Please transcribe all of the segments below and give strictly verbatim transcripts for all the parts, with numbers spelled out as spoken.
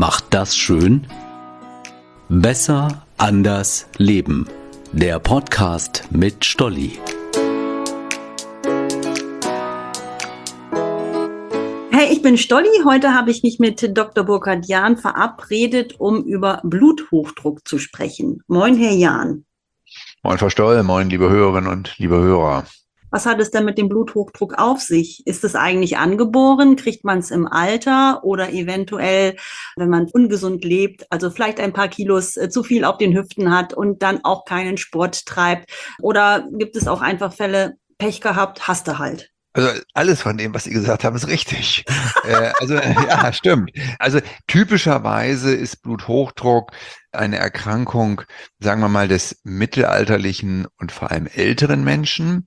macht das schön? Besser, anders, leben. Der Podcast mit Stolli. Hey, ich bin Stolli. Heute habe ich mich mit Doktor Burkhard Jahn verabredet, um über Bluthochdruck zu sprechen. Moin, Herr Jahn. Moin, Frau Stoll, moin, liebe Hörerinnen und liebe Hörer. Was hat es denn mit dem Bluthochdruck auf sich? Ist es eigentlich angeboren? Kriegt man es im Alter oder eventuell, wenn man ungesund lebt, also vielleicht ein paar Kilos zu viel auf den Hüften hat und dann auch keinen Sport treibt? Oder gibt es auch einfach Fälle, Pech gehabt, hast du halt? Also alles von dem, was Sie gesagt haben, ist richtig. äh, also ja, stimmt. Also typischerweise ist Bluthochdruck eine Erkrankung, sagen wir mal, des mittelalterlichen und vor allem älteren Menschen.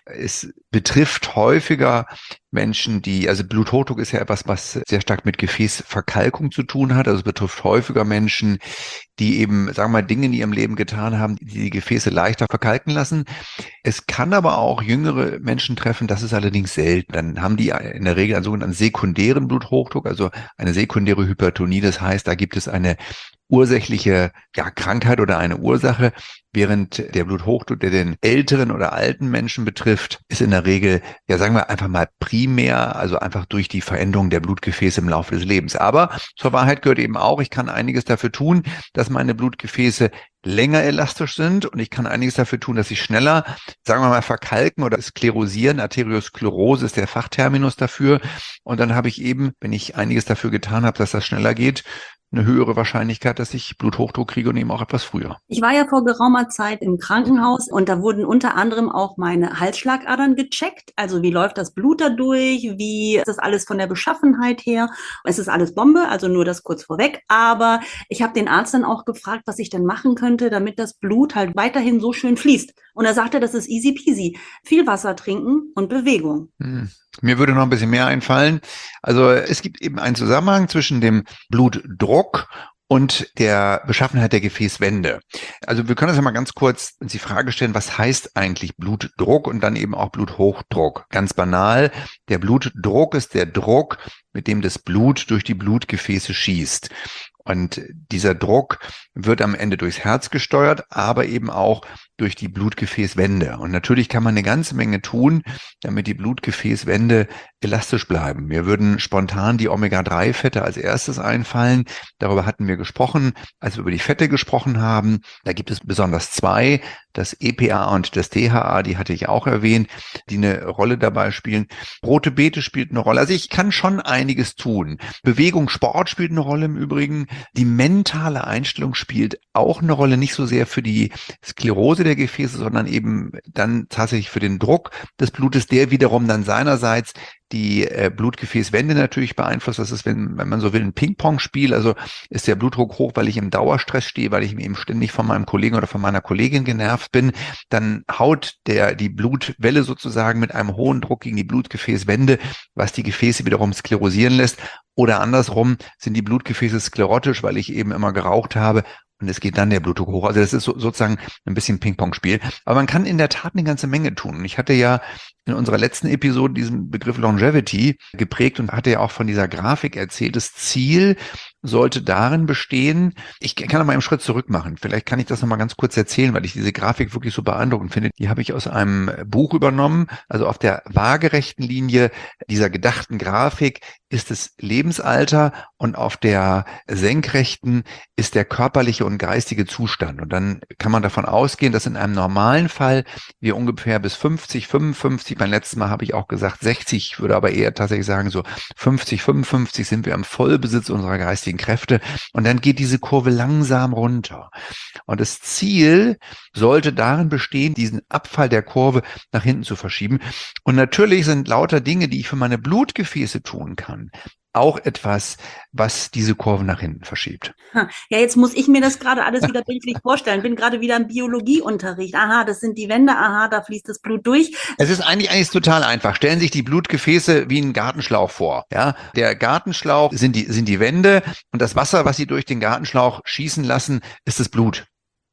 Es betrifft häufiger Menschen, die, also Bluthochdruck ist ja etwas, was sehr stark mit Gefäßverkalkung zu tun hat. Also es betrifft häufiger Menschen, die eben, sagen wir mal, Dinge in ihrem Leben getan haben, die die Gefäße leichter verkalken lassen. Es kann aber auch jüngere Menschen treffen, das ist allerdings selten. Dann haben die in der Regel einen sogenannten sekundären Bluthochdruck, also eine sekundäre Hypertonie. Das heißt, da gibt es eine ursächliche ja, Krankheit oder eine Ursache, während der Bluthochdruck, der den älteren oder alten Menschen betrifft, ist in der Regel, ja sagen wir einfach mal primär, also einfach durch die Veränderung der Blutgefäße im Laufe des Lebens. Aber zur Wahrheit gehört eben auch, ich kann einiges dafür tun, dass meine Blutgefäße länger elastisch sind und ich kann einiges dafür tun, dass sie schneller, sagen wir mal, verkalken oder sklerosieren. Arteriosklerose ist der Fachterminus dafür. Und dann habe ich eben, wenn ich einiges dafür getan habe, dass das schneller geht, eine höhere Wahrscheinlichkeit, dass ich Bluthochdruck kriege und eben auch etwas früher. Ich war ja vor geraumer Zeit im Krankenhaus und da wurden unter anderem auch meine Halsschlagadern gecheckt. Also wie läuft das Blut da durch? Wie ist das alles von der Beschaffenheit her? Es ist alles Bombe, also nur das kurz vorweg. Aber ich habe den Arzt dann auch gefragt, was ich denn machen könnte, damit das Blut halt weiterhin so schön fließt. Und er sagte, das ist easy peasy. Viel Wasser trinken und Bewegung. Hm. Mir würde noch ein bisschen mehr einfallen. Also es gibt eben einen Zusammenhang zwischen dem Blutdruck und der Beschaffenheit der Gefäßwände. Also wir können uns ja mal ganz kurz uns die Frage stellen, was heißt eigentlich Blutdruck und dann eben auch Bluthochdruck? Ganz banal, der Blutdruck ist der Druck, mit dem das Blut durch die Blutgefäße schießt. Und dieser Druck wird am Ende durchs Herz gesteuert, aber eben auch durch die Blutgefäßwände. Und natürlich kann man eine ganze Menge tun, damit die Blutgefäßwände elastisch bleiben. Mir würden spontan die Omega drei Fette als erstes einfallen. Darüber hatten wir gesprochen, als wir über die Fette gesprochen haben. Da gibt es besonders zwei, das E P A und das D H A, die hatte ich auch erwähnt, die eine Rolle dabei spielen. Rote Beete spielt eine Rolle. Also ich kann schon einiges tun. Bewegung, Sport spielt eine Rolle im Übrigen. Die mentale Einstellung spielt auch eine Rolle, nicht so sehr für die Sklerose der Gefäße, sondern eben dann tatsächlich für den Druck des Blutes, der wiederum dann seinerseits die äh, Blutgefäßwände natürlich beeinflusst. Das ist, wenn, wenn man so will, ein Ping-Pong-Spiel. Also ist der Blutdruck hoch, weil ich im Dauerstress stehe, weil ich eben ständig von meinem Kollegen oder von meiner Kollegin genervt bin. Dann haut der die Blutwelle sozusagen mit einem hohen Druck gegen die Blutgefäßwände, was die Gefäße wiederum sklerosieren lässt. Oder andersrum sind die Blutgefäße sklerotisch, weil ich eben immer geraucht habe. Und es geht dann der Blutdruck hoch. Also das ist so, sozusagen ein bisschen Ping-Pong-Spiel. Aber man kann in der Tat eine ganze Menge tun. Und ich hatte ja in unserer letzten Episode diesen Begriff Longevity geprägt und hatte ja auch von dieser Grafik erzählt. Das Ziel sollte darin bestehen, ich kann noch mal einen Schritt zurück machen. Vielleicht kann ich das noch mal ganz kurz erzählen, weil ich diese Grafik wirklich so beeindruckend finde. Die habe ich aus einem Buch übernommen. Also auf der waagerechten Linie dieser gedachten Grafik ist das Lebensalter und auf der senkrechten ist der körperliche und geistige Zustand. Und dann kann man davon ausgehen, dass in einem normalen Fall wir ungefähr bis fünfzig, fünfundfünfzig, beim letzten Mal habe ich auch gesagt sechzig, ich würde aber eher tatsächlich sagen so fünfzig, fünfundfünfzig sind wir im Vollbesitz unserer geistigen Kräfte und dann geht diese Kurve langsam runter. Und das Ziel sollte darin bestehen, diesen Abfall der Kurve nach hinten zu verschieben. Und natürlich sind lauter Dinge, die ich für meine Blutgefäße tun kann, auch etwas, was diese Kurve nach hinten verschiebt. Ja, jetzt muss ich mir das gerade alles wieder bildlich vorstellen. Bin gerade wieder im Biologieunterricht. Aha, das sind die Wände. Aha, da fließt das Blut durch. Es ist eigentlich eigentlich total einfach. Stellen Sie sich die Blutgefäße wie einen Gartenschlauch vor. Ja, der Gartenschlauch sind die sind die Wände und das Wasser, was Sie durch den Gartenschlauch schießen lassen, ist das Blut.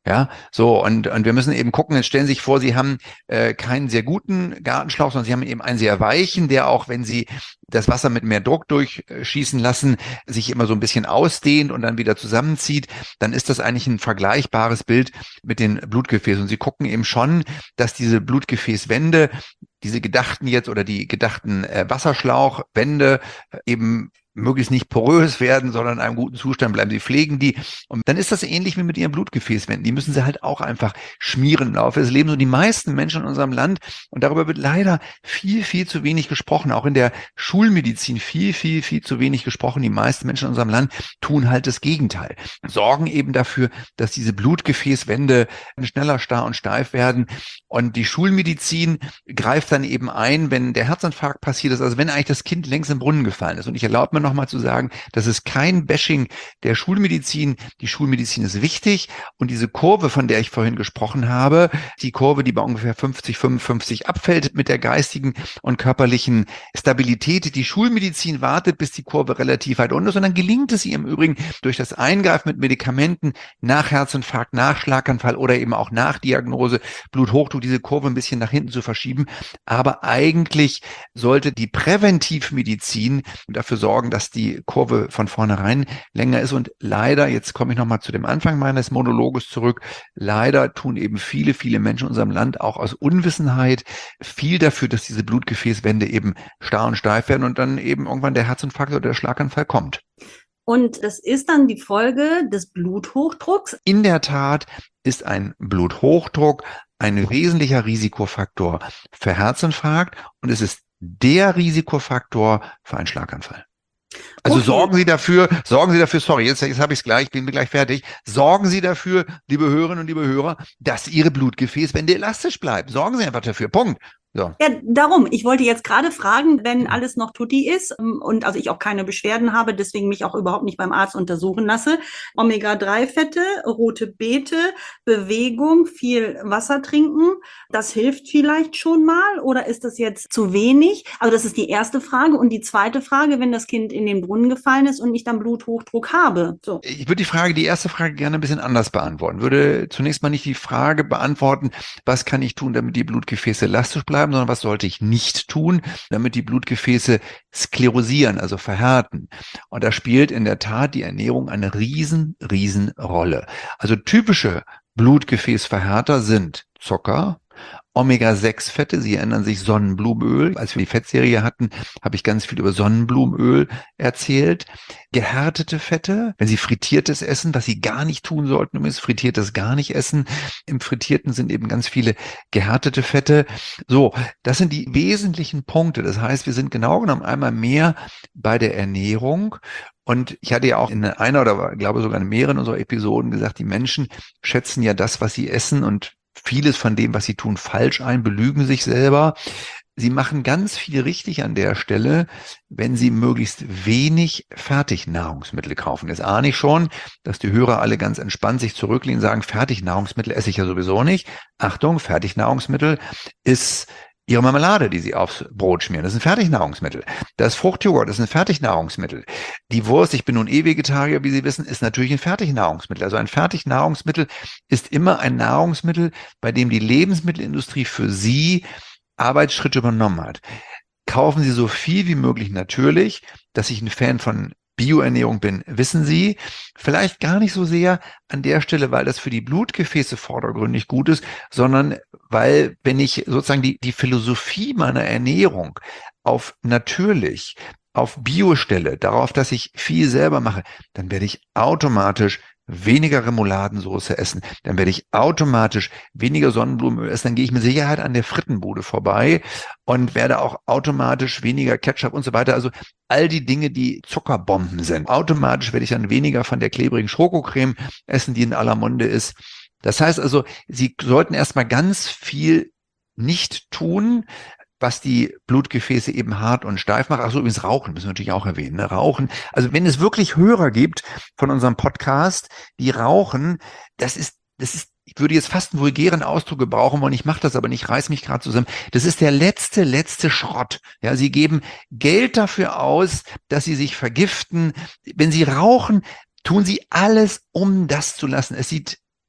Ja, so, und, und wir müssen eben gucken, jetzt stellen Sie sich vor, Sie haben äh, keinen sehr guten Gartenschlauch, sondern Sie haben eben einen sehr weichen, der auch, wenn Sie das Wasser mit mehr Druck durchschießen lassen, sich immer so ein bisschen ausdehnt und dann wieder zusammenzieht, dann ist das eigentlich ein vergleichbares Bild mit den Blutgefäßen. Und Sie gucken eben schon, dass diese Blutgefäßwände, diese gedachten jetzt oder die gedachten äh, Wasserschlauchwände eben möglichst nicht porös werden, sondern in einem guten Zustand bleiben. Sie pflegen die. Und dann ist das ähnlich wie mit ihren Blutgefäßwänden. Die müssen sie halt auch einfach schmieren im Laufe des Lebens. Und die meisten Menschen in unserem Land, und darüber wird leider viel, viel zu wenig gesprochen, auch in der Schulmedizin viel, viel, viel zu wenig gesprochen. Die meisten Menschen in unserem Land tun halt das Gegenteil. Sorgen eben dafür, dass diese Blutgefäßwände schneller starr und steif werden. Und die Schulmedizin greift dann eben ein, wenn der Herzinfarkt passiert ist, also wenn eigentlich das Kind längst im Brunnen gefallen ist. Und ich erlaube mir nochmal zu sagen, das ist kein Bashing der Schulmedizin. Die Schulmedizin ist wichtig und diese Kurve, von der ich vorhin gesprochen habe, die Kurve, die bei ungefähr fünfzig, fünfundfünfzig abfällt mit der geistigen und körperlichen Stabilität. Die Schulmedizin wartet, bis die Kurve relativ weit unten ist und dann gelingt es ihr im Übrigen durch das Eingreifen mit Medikamenten nach Herzinfarkt, nach Schlaganfall oder eben auch nach Diagnose Bluthochdruck, diese Kurve ein bisschen nach hinten zu verschieben. Aber eigentlich sollte die Präventivmedizin dafür sorgen, dass die Kurve von vornherein länger ist. Und leider, jetzt komme ich nochmal zu dem Anfang meines Monologes zurück, leider tun eben viele, viele Menschen in unserem Land auch aus Unwissenheit viel dafür, dass diese Blutgefäßwände eben starr und steif werden und dann eben irgendwann der Herzinfarkt oder der Schlaganfall kommt. Und das ist dann die Folge des Bluthochdrucks? In der Tat ist ein Bluthochdruck ein wesentlicher Risikofaktor für Herzinfarkt und es ist der Risikofaktor für einen Schlaganfall. Also okay. sorgen Sie dafür, sorgen Sie dafür, sorry, jetzt, jetzt habe ich es gleich, bin gleich fertig, sorgen Sie dafür, liebe Hörerinnen und liebe Hörer, dass Ihre Blutgefäßwände elastisch bleiben. Sorgen Sie einfach dafür, Punkt. So. Ja, darum. Ich wollte jetzt gerade fragen, wenn alles noch tutti ist und also ich auch keine Beschwerden habe, deswegen mich auch überhaupt nicht beim Arzt untersuchen lasse. Omega drei Fette, rote Beete, Bewegung, viel Wasser trinken, das hilft vielleicht schon mal oder ist das jetzt zu wenig? Also das ist die erste Frage. Und die zweite Frage, wenn das Kind in den Brunnen gefallen ist und ich dann Bluthochdruck habe. So. Ich würde die Frage, die erste Frage gerne ein bisschen anders beantworten. Würde zunächst mal nicht die Frage beantworten, was kann ich tun, damit die Blutgefäße elastisch bleiben, sondern was sollte ich nicht tun, damit die Blutgefäße sklerosieren, also verhärten. Und da spielt in der Tat die Ernährung eine riesen, riesen Rolle. Also typische Blutgefäßverhärter sind Zucker, Omega sechs Fette, Sie erinnern sich Sonnenblumenöl. Als wir die Fettserie hatten, habe ich ganz viel über Sonnenblumenöl erzählt. Gehärtete Fette, wenn Sie Frittiertes essen, was Sie gar nicht tun sollten, ist Frittiertes gar nicht essen. Im Frittierten sind eben ganz viele gehärtete Fette. So, das sind die wesentlichen Punkte. Das heißt, wir sind genau genommen einmal mehr bei der Ernährung. Und ich hatte ja auch in einer oder glaube sogar in mehreren unserer Episoden gesagt, die Menschen schätzen ja das, was sie essen und vieles von dem, was sie tun, falsch ein, belügen sich selber. Sie machen ganz viel richtig an der Stelle, wenn Sie möglichst wenig Fertignahrungsmittel kaufen. Jetzt ahne ich schon, dass die Hörer alle ganz entspannt sich zurücklehnen und sagen, Fertignahrungsmittel esse ich ja sowieso nicht. Achtung, Fertignahrungsmittel ist Ihre Marmelade, die Sie aufs Brot schmieren, das ist ein Fertignahrungsmittel. Das Fruchtjoghurt, das ist ein Fertignahrungsmittel. Die Wurst, ich bin nun eh Vegetarier, wie Sie wissen, ist natürlich ein Fertignahrungsmittel. Also ein Fertignahrungsmittel ist immer ein Nahrungsmittel, bei dem die Lebensmittelindustrie für Sie Arbeitsschritte übernommen hat. Kaufen Sie so viel wie möglich natürlich, dass ich ein Fan von Bioernährung bin, wissen Sie, vielleicht gar nicht so sehr an der Stelle, weil das für die Blutgefäße vordergründig gut ist, sondern weil, wenn ich sozusagen die, die Philosophie meiner Ernährung auf natürlich, auf Bio stelle, darauf, dass ich viel selber mache, dann werde ich automatisch weniger Remouladensoße essen, dann werde ich automatisch weniger Sonnenblumenöl essen, dann gehe ich mit Sicherheit an der Frittenbude vorbei und werde auch automatisch weniger Ketchup und so weiter, also all die Dinge, die Zuckerbomben sind. Automatisch werde ich dann weniger von der klebrigen Schokocreme essen, die in aller Munde ist. Das heißt also, Sie sollten erstmal ganz viel nicht tun, was die Blutgefäße eben hart und steif macht. Achso, übrigens Rauchen müssen wir natürlich auch erwähnen. Ne? Rauchen. Also wenn es wirklich Hörer gibt von unserem Podcast, die rauchen, das ist, das ist, ich würde jetzt fast einen vulgären Ausdruck gebrauchen wollen, ich mache das aber nicht, reiß mich gerade zusammen. Das ist der letzte, letzte Schrott. Ja, Sie geben Geld dafür aus, dass Sie sich vergiften. Wenn Sie rauchen, tun Sie alles, um das zu lassen. Es sieht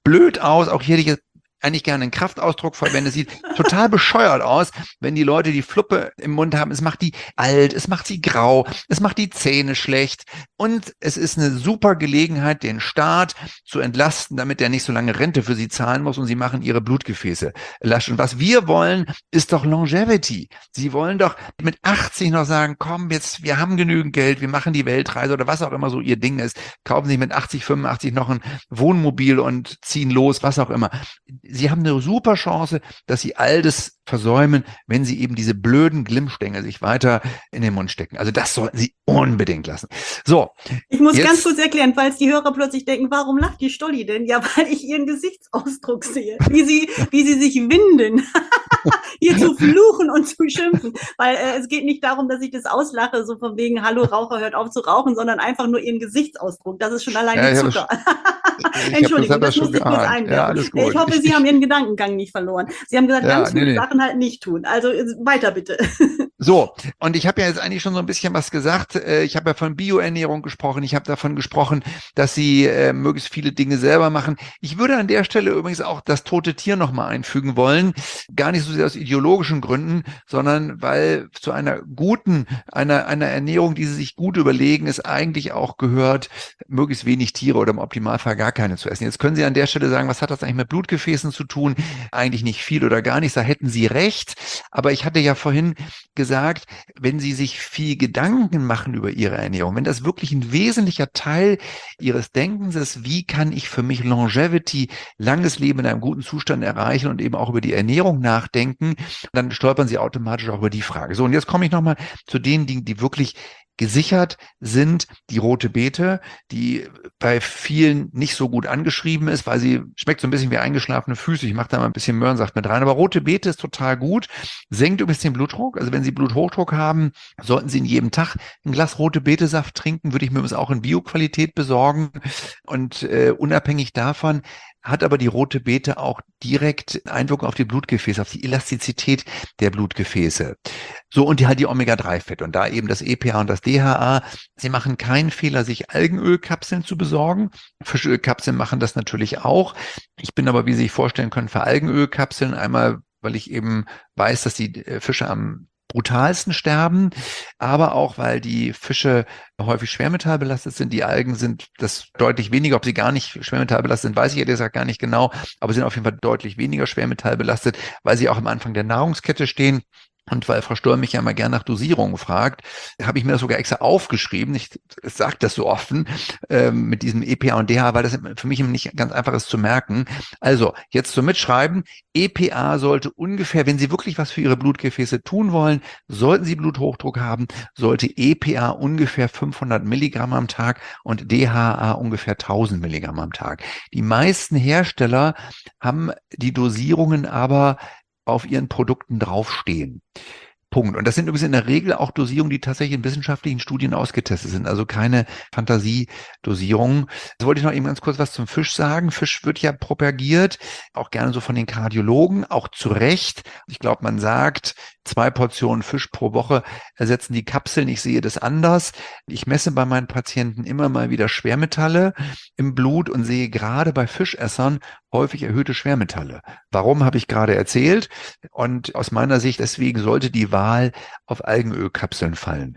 blöd aus. Auch hier hätte ich jetzt eigentlich gerne einen Kraftausdruck verwende. Es sieht total bescheuert aus, wenn die Leute die Fluppe im Mund haben. Es macht die alt, es macht sie grau, es macht die Zähne schlecht. Und es ist eine super Gelegenheit, den Staat zu entlasten, damit er nicht so lange Rente für sie zahlen muss und sie machen ihre Blutgefäße lasch. Und was wir wollen, ist doch Longevity. Sie wollen doch mit achtzig noch sagen, komm, jetzt, wir haben genügend Geld, wir machen die Weltreise oder was auch immer so ihr Ding ist. Kaufen Sie mit achtzig, fünfundachtzig noch ein Wohnmobil und ziehen los, was auch immer. Sie haben eine super Chance, dass Sie all das versäumen, wenn Sie eben diese blöden Glimmstängel sich weiter in den Mund stecken. Also das sollten Sie unbedingt lassen. So. Ich muss jetzt, ganz kurz erklären, falls die Hörer plötzlich denken, warum lacht die Stolli denn? Ja, weil ich ihren Gesichtsausdruck sehe, wie sie, wie sie sich winden, hier zu fluchen und zu schimpfen. Weil äh, es geht nicht darum, dass ich das auslache, so von wegen, hallo Raucher, hört auf zu rauchen, sondern einfach nur ihren Gesichtsausdruck. Das ist schon alleine ja, Zucker. Ich Entschuldigung, das, das musste ich kurz einwerfen. Ja, alles gut. Ich hoffe, Sie haben Ihren Gedankengang nicht verloren. Sie haben gesagt, ja, ganz viele nee, nee. Sachen halt nicht tun. Also weiter bitte. So, und ich habe ja jetzt eigentlich schon so ein bisschen was gesagt. Ich habe ja von Bioernährung gesprochen. Ich habe davon gesprochen, dass Sie äh, möglichst viele Dinge selber machen. Ich würde an der Stelle übrigens auch das tote Tier nochmal einfügen wollen. Gar nicht so sehr aus ideologischen Gründen, sondern weil zu einer guten, einer, einer Ernährung, die Sie sich gut überlegen, es eigentlich auch gehört, möglichst wenig Tiere oder im Optimalfall gar keine zu essen. Jetzt können Sie an der Stelle sagen, was hat das eigentlich mit Blutgefäßen zu tun? Eigentlich nicht viel oder gar nichts. Da hätten Sie recht. Aber ich hatte ja vorhin gesagt, gesagt, wenn Sie sich viel Gedanken machen über Ihre Ernährung, wenn das wirklich ein wesentlicher Teil Ihres Denkens ist, wie kann ich für mich Longevity, langes Leben in einem guten Zustand erreichen und eben auch über die Ernährung nachdenken, dann stolpern Sie automatisch auch über die Frage. So, und jetzt komme ich nochmal zu den Dingen, die wirklich gesichert sind. Die rote Beete, die bei vielen nicht so gut angeschrieben ist, weil sie schmeckt so ein bisschen wie eingeschlafene Füße. Ich mache da mal ein bisschen Möhrensaft mit rein. Aber rote Beete ist total gut. Senkt übrigens den Blutdruck. Also wenn Sie Bluthochdruck haben, sollten Sie in jedem Tag ein Glas rote Beete-Saft trinken. Würde ich mir übrigens auch in Bioqualität besorgen. Und äh, unabhängig davon hat aber die rote Beete auch direkt Einwirkung auf die Blutgefäße, auf die Elastizität der Blutgefäße. So, und die halt die Omega drei Fette und da eben das E P A und das D H A. Sie machen keinen Fehler, sich Algenölkapseln zu besorgen. Fischölkapseln machen das natürlich auch. Ich bin aber, wie Sie sich vorstellen können, für Algenölkapseln einmal, weil ich eben weiß, dass die Fische am brutalsten sterben, aber auch, weil die Fische häufig schwermetallbelastet sind. Die Algen sind das deutlich weniger. Ob sie gar nicht schwermetallbelastet sind, weiß ich ehrlich gesagt gar nicht genau, aber sind auf jeden Fall deutlich weniger schwermetallbelastet, weil sie auch am Anfang der Nahrungskette stehen. Und weil Frau Stoll mich ja mal gern nach Dosierungen fragt, habe ich mir das sogar extra aufgeschrieben. Ich sage das so offen äh, mit diesem E P A und D H A, weil das für mich nicht ganz einfach ist zu merken. Also jetzt zum Mitschreiben. E P A sollte ungefähr, wenn Sie wirklich was für Ihre Blutgefäße tun wollen, sollten Sie Bluthochdruck haben, sollte E P A ungefähr fünfhundert Milligramm am Tag und D H A ungefähr tausend Milligramm am Tag. Die meisten Hersteller haben die Dosierungen aber auf ihren Produkten draufstehen. Punkt. Und das sind übrigens in der Regel auch Dosierungen, die tatsächlich in wissenschaftlichen Studien ausgetestet sind, also keine Fantasiedosierungen. Jetzt wollte ich noch eben ganz kurz was zum Fisch sagen. Fisch wird ja propagiert, auch gerne so von den Kardiologen, auch zu Recht. Ich glaube, man sagt, zwei Portionen Fisch pro Woche ersetzen die Kapseln. Ich sehe das anders. Ich messe bei meinen Patienten immer mal wieder Schwermetalle im Blut und sehe gerade bei Fischessern häufig erhöhte Schwermetalle. Warum, habe ich gerade erzählt. Und aus meiner Sicht deswegen sollte die Wahl auf Algenölkapseln fallen.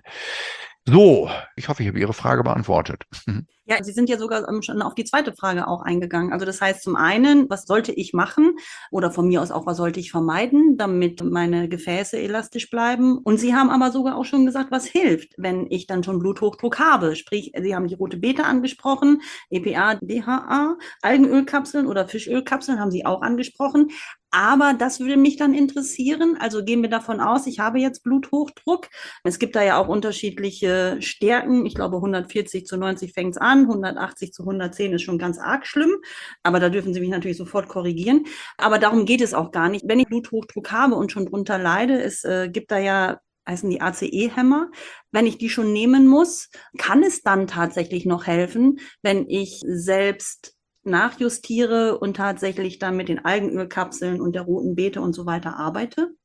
So, ich hoffe, ich habe Ihre Frage beantwortet. Ja, Sie sind ja sogar schon auf die zweite Frage auch eingegangen. Also das heißt zum einen, was sollte ich machen oder von mir aus auch, was sollte ich vermeiden, damit meine Gefäße elastisch bleiben? Und Sie haben aber sogar auch schon gesagt, was hilft, wenn ich dann schon Bluthochdruck habe. Sprich, Sie haben die rote Beete angesprochen, E P A, D H A, Algenölkapseln oder Fischölkapseln haben Sie auch angesprochen. Aber das würde mich dann interessieren. Also gehen wir davon aus, ich habe jetzt Bluthochdruck. Es gibt da ja auch unterschiedliche Stärken. Ich glaube, hundertvierzig zu neunzig fängt es an, hundertachtzig zu hundertzehn ist schon ganz arg schlimm. Aber da dürfen Sie mich natürlich sofort korrigieren. Aber darum geht es auch gar nicht. Wenn ich Bluthochdruck habe und schon drunter leide, es äh, gibt da ja, heißen die A C E-Hämmer. Wenn ich die schon nehmen muss, kann es dann tatsächlich noch helfen, wenn ich selbst nachjustiere und tatsächlich dann mit den Algenölkapseln und der roten Beete und so weiter arbeite?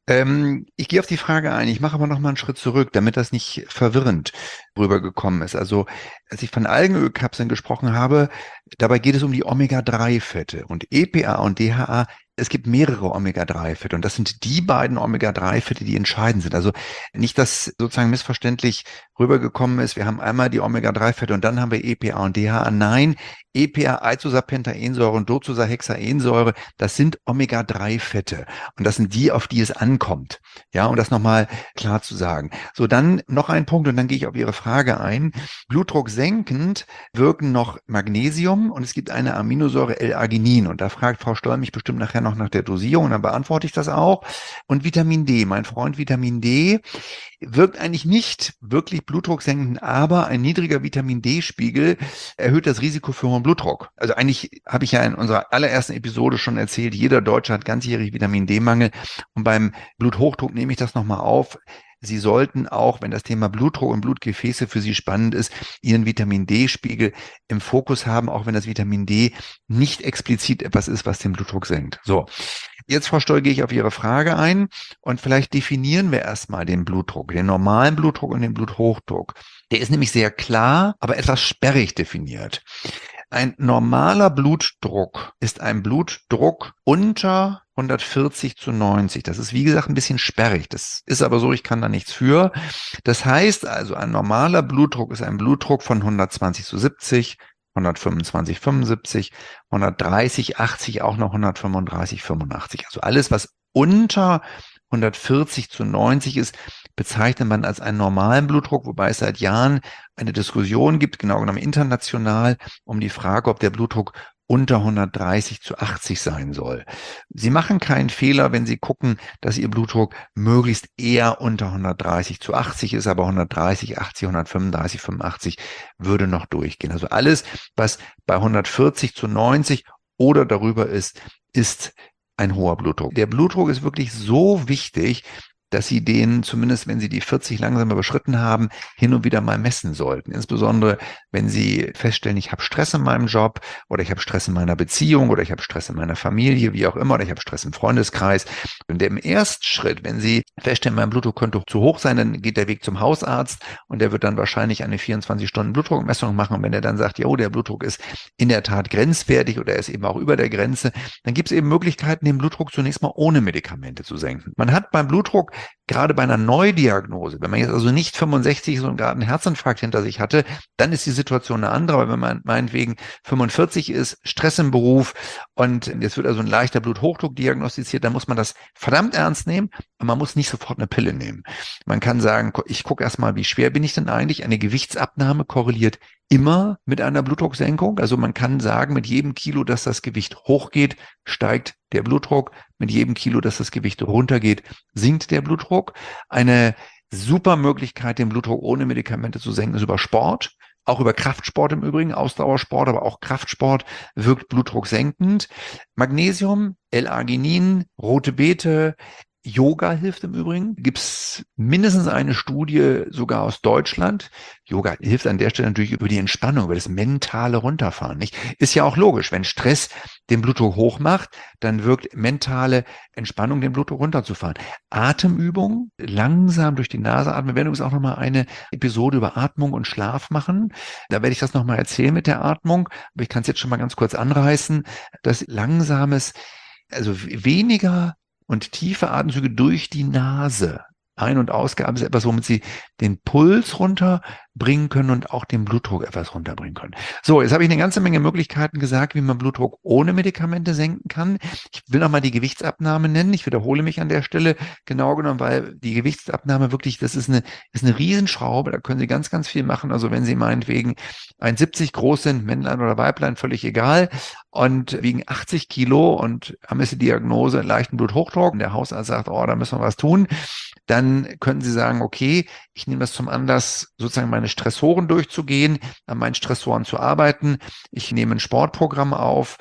Ähm, ich gehe auf die Frage ein. Ich mache aber noch mal einen Schritt zurück, damit das nicht verwirrend rübergekommen ist. Also, als ich von Algenölkapseln gesprochen habe, dabei geht es um die Omega drei Fette und E P A und D H A. Es gibt mehrere Omega drei Fette und das sind die beiden Omega drei Fette, die entscheidend sind. Also nicht, dass sozusagen missverständlich rübergekommen ist. Wir haben einmal die Omega drei Fette und dann haben wir E P A und D H A. Nein, E P A, Eicosapentaensäure und Docosahexaensäure, das sind Omega drei Fette und das sind die, auf die es ankommt. Ja, um das nochmal klar zu sagen. So, dann noch ein Punkt und dann gehe ich auf Ihre Frage ein. Blutdruck senkend wirken noch Magnesium und es gibt eine Aminosäure L-Arginin und da fragt Frau Stoll mich bestimmt nachher noch nach der Dosierung und dann beantworte ich das auch. Und Vitamin D, mein Freund Vitamin D, wirkt eigentlich nicht wirklich blutdrucksenkend, aber ein niedriger Vitamin D-Spiegel erhöht das Risiko für hohen Blutdruck. Also eigentlich habe ich ja in unserer allerersten Episode schon erzählt, jeder Deutsche hat ganzjährig Vitamin D-Mangel und beim Bluthochdruck nehme ich das nochmal auf. Sie sollten auch, wenn das Thema Blutdruck und Blutgefäße für Sie spannend ist, Ihren Vitamin D-Spiegel im Fokus haben, auch wenn das Vitamin D nicht explizit etwas ist, was den Blutdruck senkt. So, jetzt, Frau Stoll, gehe ich auf Ihre Frage ein und vielleicht definieren wir erstmal den Blutdruck, den normalen Blutdruck und den Bluthochdruck. Der ist nämlich sehr klar, aber etwas sperrig definiert. Ein normaler Blutdruck ist ein Blutdruck unter hundertvierzig zu neunzig. Das ist, wie gesagt, ein bisschen sperrig. Das ist aber so, ich kann da nichts für. Das heißt also, ein normaler Blutdruck ist ein Blutdruck von hundertzwanzig zu siebzig, hundertfünfundzwanzig, fünfundsiebzig, hundertdreißig, achtzig, auch noch hundertfünfunddreißig, fünfundachtzig. Also alles, was unter hundertvierzig zu neunzig ist, bezeichnet man als einen normalen Blutdruck, wobei es seit Jahren eine Diskussion gibt, genau genommen international, um die Frage, ob der Blutdruck unter hundertdreißig zu achtzig sein soll. Sie machen keinen Fehler, wenn Sie gucken, dass Ihr Blutdruck möglichst eher unter hundertdreißig zu achtzig ist, aber hundertdreißig, achtzig, hundertfünfunddreißig, fünfundachtzig würde noch durchgehen. Also alles, was bei hundertvierzig zu neunzig oder darüber ist, ist ein hoher Blutdruck. Der Blutdruck ist wirklich so wichtig, dass Sie den, zumindest wenn Sie die vierzig langsam überschritten haben, hin und wieder mal messen sollten. Insbesondere, wenn Sie feststellen, ich habe Stress in meinem Job oder ich habe Stress in meiner Beziehung oder ich habe Stress in meiner Familie, wie auch immer, oder ich habe Stress im Freundeskreis. Und im ersten Schritt, wenn Sie feststellen, mein Blutdruck könnte zu hoch sein, dann geht der Weg zum Hausarzt und der wird dann wahrscheinlich eine vierundzwanzig Stunden Blutdruckmessung machen. Und wenn er dann sagt, ja, der Blutdruck ist in der Tat grenzwertig oder er ist eben auch über der Grenze, dann gibt es eben Möglichkeiten, den Blutdruck zunächst mal ohne Medikamente zu senken. Man hat beim Blutdruck gerade bei einer Neudiagnose, wenn man jetzt also nicht fünfundsechzig ist und gerade einen Herzinfarkt hinter sich hatte, dann ist die Situation eine andere. Aber wenn man meinetwegen fünfundvierzig ist, Stress im Beruf und jetzt wird also ein leichter Bluthochdruck diagnostiziert, dann muss man das verdammt ernst nehmen und man muss nicht sofort eine Pille nehmen. Man kann sagen, ich gucke erstmal, wie schwer bin ich denn eigentlich? Eine Gewichtsabnahme korreliert immer mit einer Blutdrucksenkung. Also man kann sagen, mit jedem Kilo, dass das Gewicht hochgeht, steigt der Blutdruck. Mit jedem Kilo, dass das Gewicht runtergeht, sinkt der Blutdruck. Eine super Möglichkeit, den Blutdruck ohne Medikamente zu senken, ist über Sport. Auch über Kraftsport im Übrigen, Ausdauersport, aber auch Kraftsport wirkt blutdrucksenkend. Magnesium, L-Arginin, rote Beete, Yoga hilft im Übrigen. Gibt es mindestens eine Studie sogar aus Deutschland. Yoga hilft an der Stelle natürlich über die Entspannung, über das mentale Runterfahren. Nicht? Ist ja auch logisch, wenn Stress den Blutdruck hoch macht, dann wirkt mentale Entspannung, den Blutdruck runterzufahren. Atemübungen, langsam durch die Nase atmen. Wir werden übrigens auch nochmal eine Episode über Atmung und Schlaf machen. Da werde ich das nochmal erzählen mit der Atmung. Aber ich kann es jetzt schon mal ganz kurz anreißen. Das langsames, also weniger und tiefe Atemzüge durch die Nase. Ein- und Ausgabe ist etwas, womit Sie den Puls runterbringen können und auch den Blutdruck etwas runterbringen können. So, jetzt habe ich eine ganze Menge Möglichkeiten gesagt, wie man Blutdruck ohne Medikamente senken kann. Ich will noch mal die Gewichtsabnahme nennen. Ich wiederhole mich an der Stelle genau genommen, weil die Gewichtsabnahme wirklich, das ist eine, ist eine Riesenschraube. Da können Sie ganz, ganz viel machen. Also wenn Sie meinetwegen eins Komma siebzig groß sind, Männlein oder Weiblein, völlig egal, und wiegen achtzig Kilo und haben jetzt die Diagnose leichten Bluthochdruck und der Hausarzt sagt, oh, da müssen wir was tun, dann können Sie sagen, okay, ich nehme das zum Anlass, sozusagen meine Stressoren durchzugehen, an meinen Stressoren zu arbeiten. Ich nehme ein Sportprogramm auf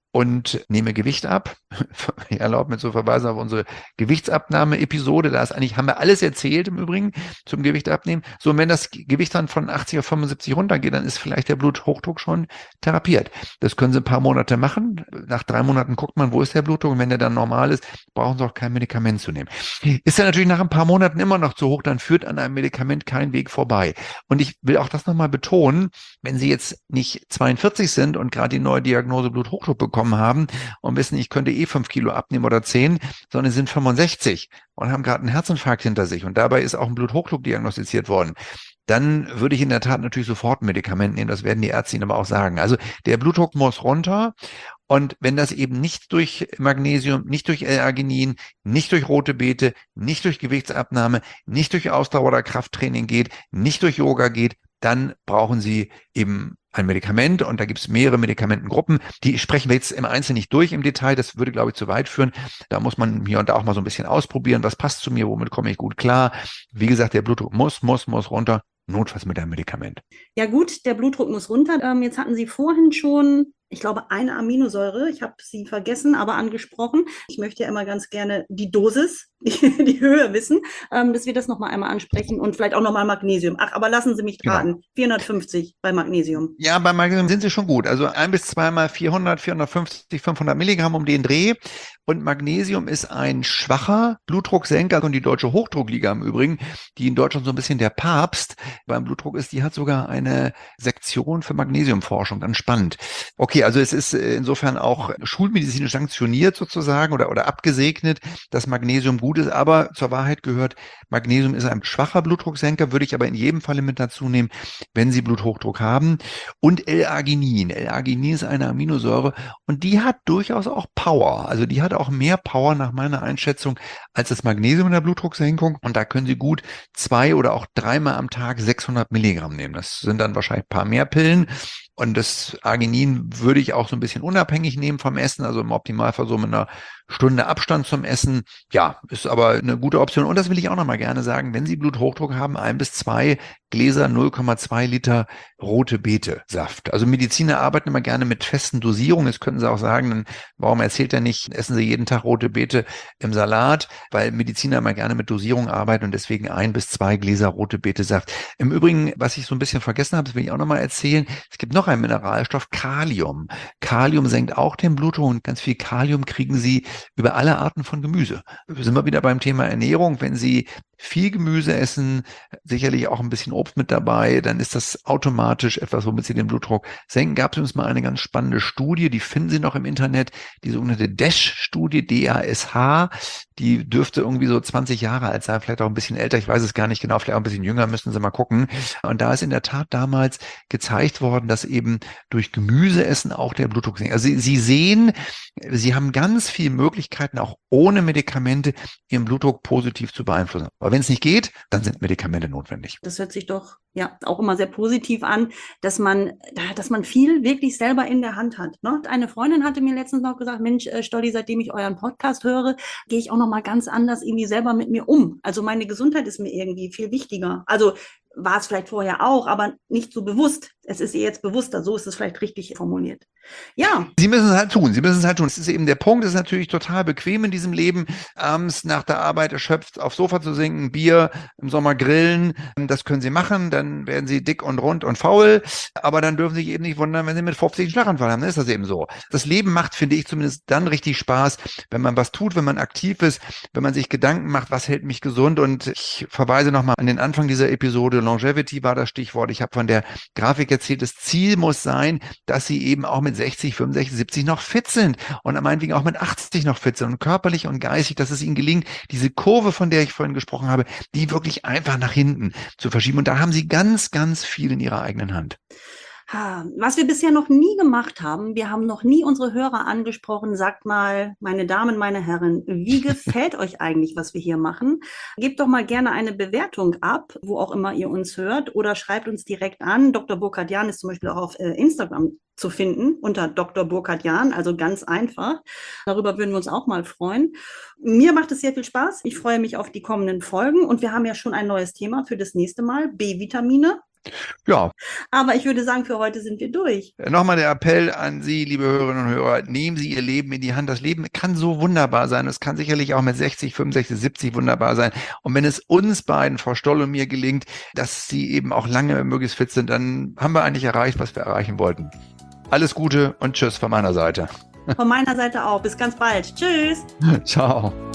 und nehme Gewicht ab. Ich erlaube mir zu verweisen auf unsere Gewichtsabnahme-Episode. Da ist eigentlich, haben wir alles erzählt im Übrigen zum Gewicht abnehmen. So, und wenn das Gewicht dann von achtzig auf fünfundsiebzig runtergeht, dann ist vielleicht der Bluthochdruck schon therapiert. Das können Sie ein paar Monate machen. Nach drei Monaten guckt man, wo ist der Blutdruck. Und wenn der dann normal ist, brauchen Sie auch kein Medikament zu nehmen. Ist er natürlich nach ein paar Monaten immer noch zu hoch, dann führt an einem Medikament kein Weg vorbei. Und ich will auch das nochmal betonen, wenn Sie jetzt nicht zweiundvierzig sind und gerade die neue Diagnose Bluthochdruck bekommen haben und wissen, ich könnte eh fünf Kilo abnehmen oder zehn, sondern Sie sind fünfundsechzig und haben gerade einen Herzinfarkt hinter sich und dabei ist auch ein Bluthochdruck diagnostiziert worden, dann würde ich in der Tat natürlich sofort ein Medikament nehmen. Das werden die Ärzte Ihnen aber auch sagen. Also der Blutdruck muss runter. Und wenn das eben nicht durch Magnesium, nicht durch L-Arginin, nicht durch rote Beete, nicht durch Gewichtsabnahme, nicht durch Ausdauer oder Krafttraining geht, nicht durch Yoga geht, dann brauchen Sie eben ein Medikament und da gibt es mehrere Medikamentengruppen. Die sprechen wir jetzt im Einzelnen nicht durch im Detail. Das würde, glaube ich, zu weit führen. Da muss man hier und da auch mal so ein bisschen ausprobieren. Was passt zu mir? Womit komme ich gut klar? Wie gesagt, der Blutdruck muss, muss, muss runter. Notfalls mit einem Medikament. Ja gut, der Blutdruck muss runter. Ähm, jetzt hatten Sie vorhin schon, ich glaube, eine Aminosäure, ich habe sie vergessen, aber angesprochen. Ich möchte ja immer ganz gerne die Dosis, die, die Höhe wissen, ähm, dass wir das nochmal einmal ansprechen und vielleicht auch nochmal Magnesium. Ach, aber lassen Sie mich raten, genau. vierhundertfünfzig bei Magnesium. Ja, bei Magnesium sind Sie schon gut. Also ein bis zweimal vierhundert, vierhundertfünfzig, fünfhundert Milligramm um den Dreh. Und Magnesium ist ein schwacher Blutdrucksenker. Und die Deutsche Hochdruckliga im Übrigen, die in Deutschland so ein bisschen der Papst beim Blutdruck ist, die hat sogar eine Sektion für Magnesiumforschung. Ganz spannend. Okay, also es ist insofern auch schulmedizinisch sanktioniert sozusagen oder, oder abgesegnet, dass Magnesium gut ist. Aber zur Wahrheit gehört, Magnesium ist ein schwacher Blutdrucksenker, würde ich aber in jedem Falle mit dazu nehmen, wenn Sie Bluthochdruck haben. Und L-Arginin. L-Arginin ist eine Aminosäure und die hat durchaus auch Power. Also die hat auch mehr Power nach meiner Einschätzung als das Magnesium in der Blutdrucksenkung. Und da können Sie gut zwei oder auch dreimal am Tag sechshundert Milligramm nehmen. Das sind dann wahrscheinlich ein paar mehr Pillen. Und das Arginin würde ich auch so ein bisschen unabhängig nehmen vom Essen, also im Optimalfall so mit einer Stunde Abstand zum Essen. Ja, ist aber eine gute Option. Und das will ich auch nochmal gerne sagen, wenn Sie Bluthochdruck haben, ein bis zwei Gläser null Komma zwei Liter rote Beete Saft. Also Mediziner arbeiten immer gerne mit festen Dosierungen. Jetzt könnten Sie auch sagen, dann, warum erzählt er nicht, essen Sie jeden Tag rote Beete im Salat? Weil Mediziner immer gerne mit Dosierungen arbeiten und deswegen ein bis zwei Gläser rote Beete Saft. Im Übrigen, was ich so ein bisschen vergessen habe, das will ich auch nochmal erzählen, es gibt noch einen Mineralstoff, Kalium. Kalium senkt auch den Blutdruck und ganz viel Kalium kriegen Sie über alle Arten von Gemüse. Wir sind mal wieder beim Thema Ernährung. Wenn Sie viel Gemüse essen, sicherlich auch ein bisschen Obst mit dabei, dann ist das automatisch etwas, womit Sie den Blutdruck senken. Gab es übrigens mal eine ganz spannende Studie, die finden Sie noch im Internet, die sogenannte D A S H-Studie, D A S H, die dürfte irgendwie so zwanzig Jahre alt sein, vielleicht auch ein bisschen älter, ich weiß es gar nicht genau, vielleicht auch ein bisschen jünger, müssen Sie mal gucken. Und da ist in der Tat damals gezeigt worden, dass eben durch Gemüseessen auch der Blutdruck sinkt. Also Sie, Sie sehen, Sie haben ganz viele Möglichkeiten, auch ohne Medikamente Ihren Blutdruck positiv zu beeinflussen. Aber wenn es nicht geht, dann sind Medikamente notwendig. Das hört sich doch ja auch immer sehr positiv an, dass man, dass man viel wirklich selber in der Hand hat. Ne? Eine Freundin hatte mir letztens noch gesagt, Mensch, Stolli, seitdem ich euren Podcast höre, gehe ich auch noch mal ganz anders irgendwie selber mit mir um. Also meine Gesundheit ist mir irgendwie viel wichtiger. Also war es vielleicht vorher auch, aber nicht so bewusst. Es ist ihr jetzt bewusster, so ist es vielleicht richtig formuliert. Ja. Sie müssen es halt tun, Sie müssen es halt tun. Das ist eben der Punkt, es ist natürlich total bequem in diesem Leben, abends nach der Arbeit erschöpft aufs Sofa zu sinken, Bier, im Sommer grillen, das können Sie machen, dann werden Sie dick und rund und faul, aber dann dürfen Sie sich eben nicht wundern, wenn Sie mit fünfzig einen Schlaganfall haben, dann ist das eben so. Das Leben macht, finde ich, zumindest dann richtig Spaß, wenn man was tut, wenn man aktiv ist, wenn man sich Gedanken macht, was hält mich gesund, und ich verweise nochmal an den Anfang dieser Episode, Longevity war das Stichwort, ich habe von der Grafik erzählt, das Ziel muss sein, dass Sie eben auch mit sechzig, fünfundsechzig, siebzig noch fit sind und meinetwegen auch mit achtzig noch fit sind und körperlich und geistig, dass es Ihnen gelingt, diese Kurve, von der ich vorhin gesprochen habe, die wirklich einfach nach hinten zu verschieben. Und da haben Sie ganz, ganz viel in Ihrer eigenen Hand. Was wir bisher noch nie gemacht haben, wir haben noch nie unsere Hörer angesprochen. Sagt mal, meine Damen, meine Herren, wie gefällt euch eigentlich, was wir hier machen? Gebt doch mal gerne eine Bewertung ab, wo auch immer ihr uns hört, oder schreibt uns direkt an. Doktor Burkhard Jahn ist zum Beispiel auch auf Instagram zu finden, unter Doktor Burkhard Jahn, also ganz einfach. Darüber würden wir uns auch mal freuen. Mir macht es sehr viel Spaß. Ich freue mich auf die kommenden Folgen und wir haben ja schon ein neues Thema für das nächste Mal, B-Vitamine. Ja. Aber ich würde sagen, für heute sind wir durch. Nochmal der Appell an Sie, liebe Hörerinnen und Hörer, nehmen Sie Ihr Leben in die Hand. Das Leben kann so wunderbar sein. Es kann sicherlich auch mit sechzig, fünfundsechzig, siebzig wunderbar sein. Und wenn es uns beiden, Frau Stoll und mir, gelingt, dass Sie eben auch lange möglichst fit sind, dann haben wir eigentlich erreicht, was wir erreichen wollten. Alles Gute und tschüss von meiner Seite. Von meiner Seite auch. Bis ganz bald. Tschüss. Ciao.